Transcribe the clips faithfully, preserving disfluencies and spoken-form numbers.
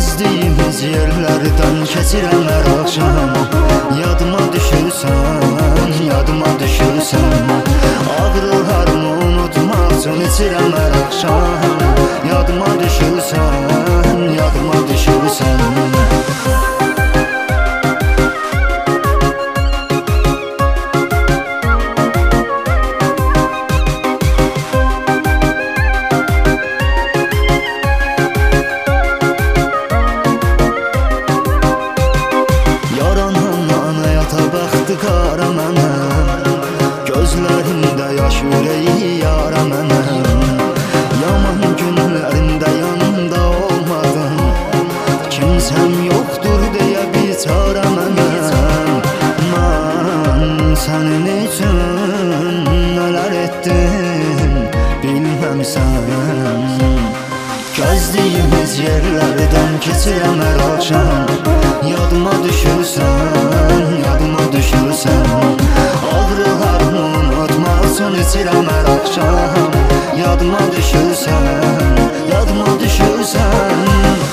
Gəzdiyimiz yerlərdən keçirəm hər axşam. Yadıma düşürsən, yadıma düşürsən. Ağrılarımı unutmaq üçün içirəm hər axşam. Yadıma düşürsən, yadıma düşürsən. Qara mənəm, gözlərimdə yaş ürəyi yara mənəm. Yaman günlərində yanımda olmadın, kimsəm yoxdur deyə biçara mənəm. Mən sənin üçün nələr etdim bilməmsən. Gəzdiyimiz yerlərdən keçirəm hər axşam. Yadıma düşürsən, yadıma düşürsən. Ağrılarımı unutmaq üçün içirəm hər axşam. Yadıma düşürsən, yadıma düşürsən.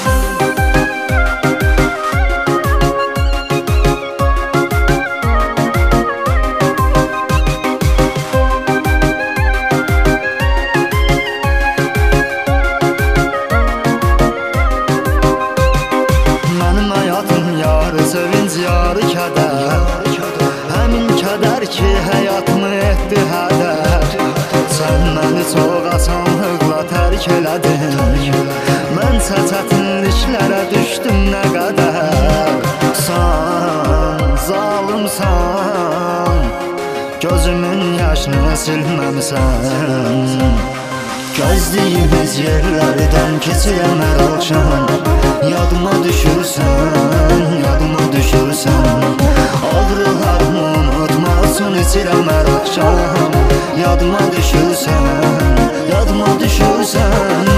Yarı sevinç, yarı kədər. Həmin kədər ki, həyatımı etdi hədər. Sən məni çox asanlıqla tərk elədin. Mənsə çətinliklərə düşdüm nə qədər. Sən zalımsan, gözümün yaşını silməmsən. Gəzdiyimiz yerlərdən keçirəm hər axşam. Yadıma düşürsən, yadıma düşürsən. Ağrılarımı unutmaq üçün içirəm hər axşam. Yadıma düşürsən, yadıma düşürsən.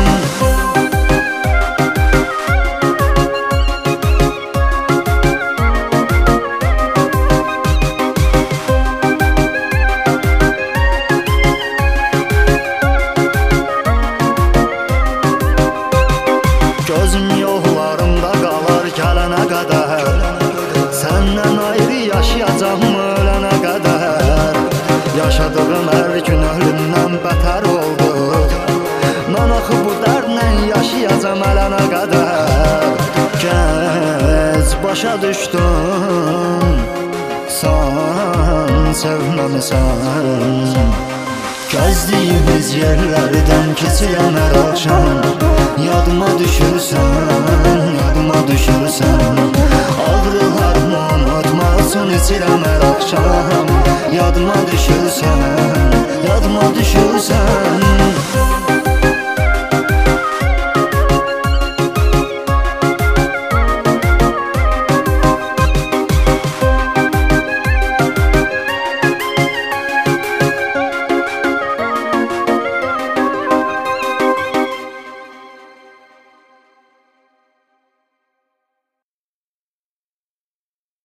Gözüm yollarımda qalar gələnə qədər. Səndən ayrı yaşayacağım ölənə qədər. Yaşadığım hər gün ölümdən bətər oldu. Mən axı bu dərdlə yaşayacağım ölənə qədər. Gəz başa düşdüm, sən sevməmisən. Gəzdiyimiz yerlərdən keçirəm hər axşam. Yadıma düşürsən, yadıma düşürsən. Ağrılarımı unutmaq üçün içirəm hər axşam. Yadıma düşürsən, yadıma düşürsən.